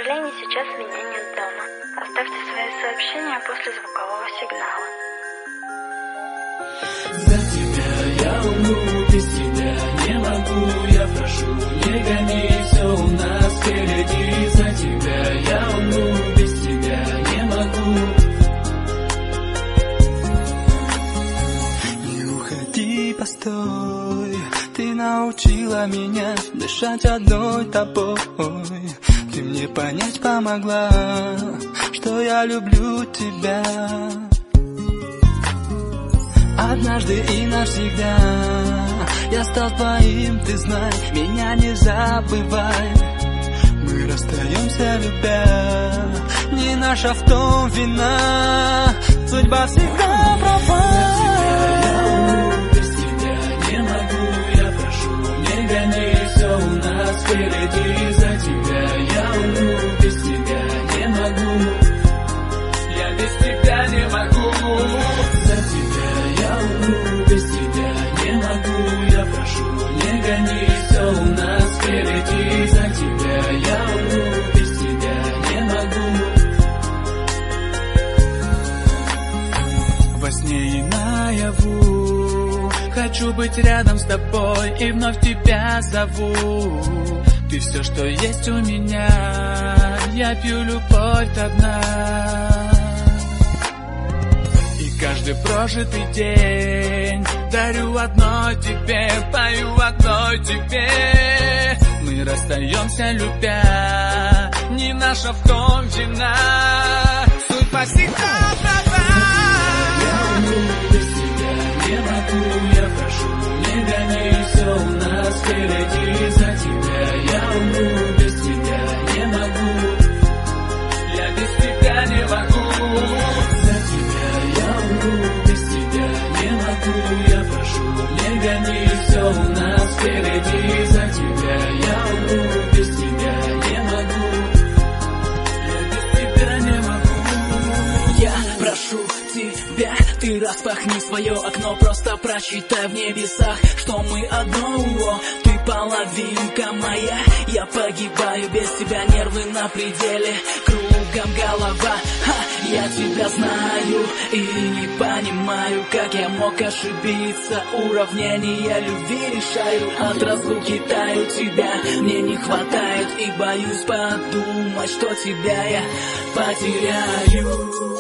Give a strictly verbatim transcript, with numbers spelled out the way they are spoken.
сожалению, сейчас меня нет дома. Оставьте свои сообщения после звукового сигнала. За тебя я умру, без тебя не могу. Я прошу, не гони, все у нас впереди. За тебя я умру, без тебя не могу. Не уходи, постой. Ты научила меня дышать одной тобой. Ты мне понять помогла, что я люблю тебя. Однажды и навсегда я стал твоим, ты знай, меня не забывай. Мы расстаемся, любя, не наша в том вина. Судьба всегда права. Без тебя не могу, я прошу, не гони, все у нас впереди. За тебя я умру, без тебя не могу. Я без тебя не могу. За тебя я умру, без тебя не могу. Я прошу, не гони, все у нас впереди. За тебя я умру, без тебя не могу. Во сне и наяву хочу быть рядом с тобой и вновь тебя зову. Ты все, что есть у меня, я пью любовь до дна. И каждый прожитый день дарю одной тебе, пою одной тебе. Мы расстаемся, любя, не наша в том вина. Судьба всегда права. Я умру, без тебя не могу. Я прошу, не гони, все у нас впереди. За тебя я умру, без тебя не могу. Я без тебя не могу. За тебя я умру, без тебя не могу. Я прошу, не гони, все у нас впереди. За тебя я умру, без тебя не могу. Я без тебя не могу. Я прошу тебя, ты распахни свое окно, просто прочитай в небесах, что мы одно. Ты половинка моя, я погибаю без тебя, нервы на пределе, кругом голова. Ха, я тебя знаю и не понимаю, как я мог ошибиться. Уравнения любви решаю, от разлуки таю, тебя мне не хватает. И боюсь подумать, что тебя я потеряю.